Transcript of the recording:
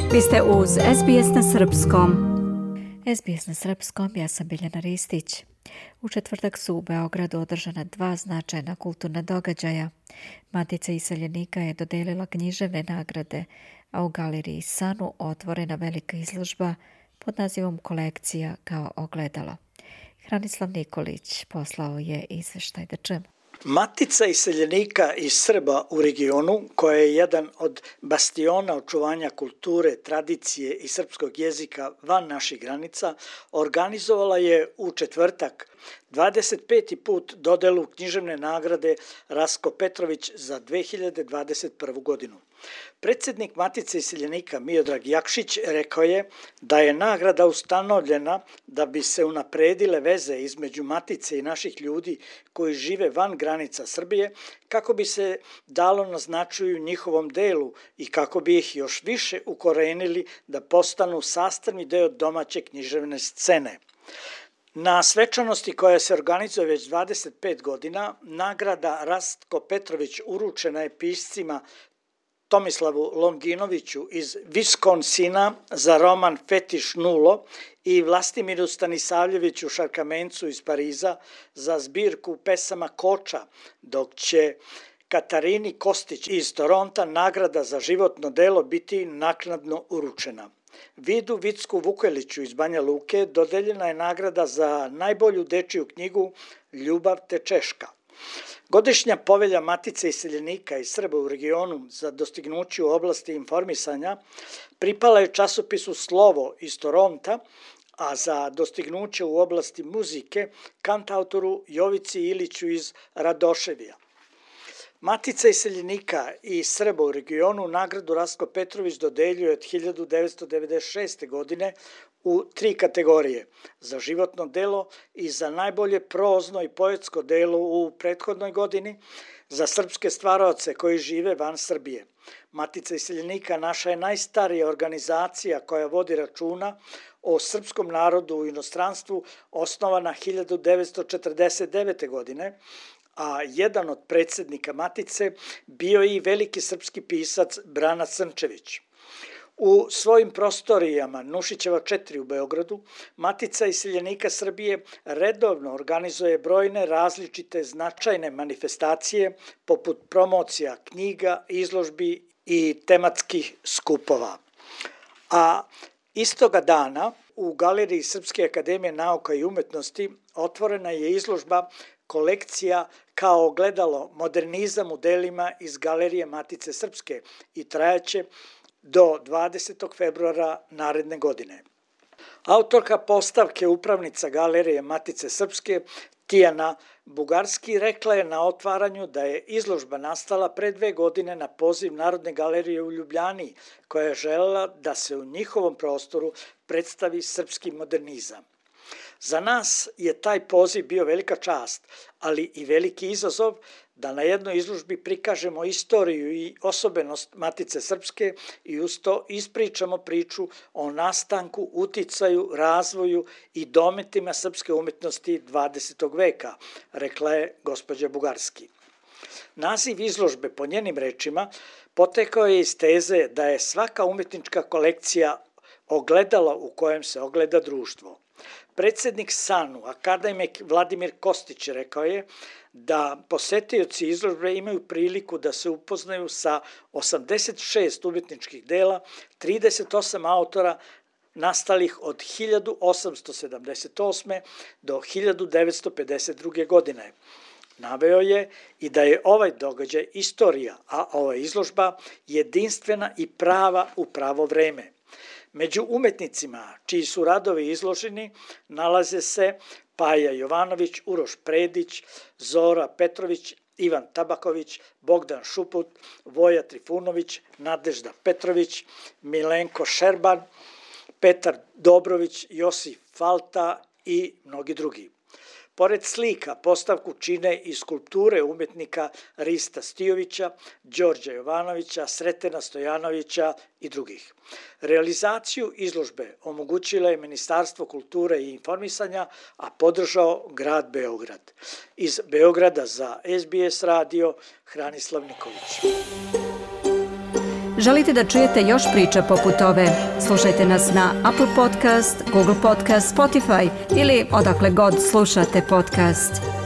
Vi ste uz SBS na Srpskom. SBS na Srpskom, ja sam Biljana Ristić. U četvrtak su u Beogradu održana dva značajna kulturna događaja. Matica iseljenika je dodelila književne nagrade, a u galeriji Sanu otvorena velika izložba pod nazivom Kolekcija kao ogledalo. Hranislav Nikolić poslao je izveštaj da čujemo. Matica iseljenika i Srba u regionu, koja je jedan od bastiona očuvanja kulture, tradicije i srpskog jezika van naših granica, organizovala je u četvrtak 25. put dodelu književne nagrade Rasko Petrović za 2021. godinu. Predsjednik Matice iseljenika Miodrag Jakšić rekao je da je nagrada ustanovljena da bi se unapredile veze između Matice i naših ljudi koji žive van granica Srbije, kako bi se dalo na značaju njihovom delu i kako bi ih još više ukorenili da postanu sastavni deo domaće književne scene. Na svečanosti koja se organizuje već 25 godina, nagrada Rasko Petrović uručena je piscima Tomislavu Longinoviću iz Viskonsina za roman Fetiš Nulo i Vlastimiru Stanisavljeviću Šarkamencu iz Pariza za zbirku pesama Koča, dok će Katarini Kostić iz Toronta nagrada za životno delo biti naknadno uručena. Vidu Vicku Vukeliću iz Banja Luke dodeljena je nagrada za najbolju dečiju knjigu Ljubav te češka. Godišnja povelja Matice iseljenika i Srba u regionu za dostignuće u oblasti informisanja pripala je časopisu Slovo iz Toronta, a za dostignuće u oblasti muzike kantautoru Jovici Iliću iz Radoševija. Matica iseljenika i Srba u regionu nagradu Rasko Petrović dodeljuje od 1996. godine u 3 kategorije: za životno delo i za najbolje prozno i poetsko delo u prethodnoj godini, za srpske stvaraoce koji žive van Srbije. Matica iseljenika naša je najstarija organizacija koja vodi računa o srpskom narodu u inostranstvu, osnovana 1949. godine, a jedan od predsjednika Matice bio je i veliki srpski pisac Brana Crnčević. U svojim prostorijama Nušićeva 4 u Beogradu, Matica iseljenika Srbije redovno organizuje brojne različite značajne manifestacije poput promocija knjiga, izložbi i tematskih skupova. A istoga dana u galeriji Srpske akademije nauka i umetnosti otvorena je izložba Kolekcija kao ogledalo modernizam u delima iz galerije Matice Srpske i trajaće do 20. februara naredne godine. Autorka postavke upravnica galerije Matice Srpske Tijana Bugarski rekla je na otvaranju da je izložba nastala pre 2 godine na poziv Narodne galerije u Ljubljani, koja je želela da se u njihovom prostoru predstavi srpski modernizam. Za nas je taj poziv bio velika čast, ali i veliki izazov da na jednoj izložbi prikažemo istoriju i osobenost Matice Srpske i uz to ispričamo priču o nastanku, uticaju, razvoju i dometima srpske umetnosti 20. veka, rekla je gospođa Bugarski. Naziv izložbe, po njenim rečima, potekao je iz teze da je svaka umetnička kolekcija ogledalo u kojem se ogleda društvo. Predsjednik Sanu, akademik Vladimir Kostić, rekao je da posetioci izložbe imaju priliku da se upoznaju sa 86 umetničkih dela, 38 autora nastalih od 1878. do 1952. godine. Naveo je i da je ovaj događaj istorija, a ova izložba jedinstvena i prava u pravo vreme. Među umetnicima čiji su radovi izloženi nalaze se Paja Jovanović, Uroš Predić, Zora Petrović, Ivan Tabaković, Bogdan Šuput, Voja Trifunović, Nadežda Petrović, Milenko Šerban, Petar Dobrović, Josif Falta i mnogi drugi. Pored slika, postavku čine i skulpture umetnika Rista Stijovića, Đorđa Jovanovića, Sretena Stojanovića i drugih. Realizaciju izložbe omogućila je Ministarstvo kulture i informisanja, a podržao grad Beograd. Iz Beograda za SBS radio Hranislav Nikolić. Želite da čujete još priča poput ove? Slušajte nas na Apple Podcast, Google Podcast, Spotify ili odakle god slušate podcast.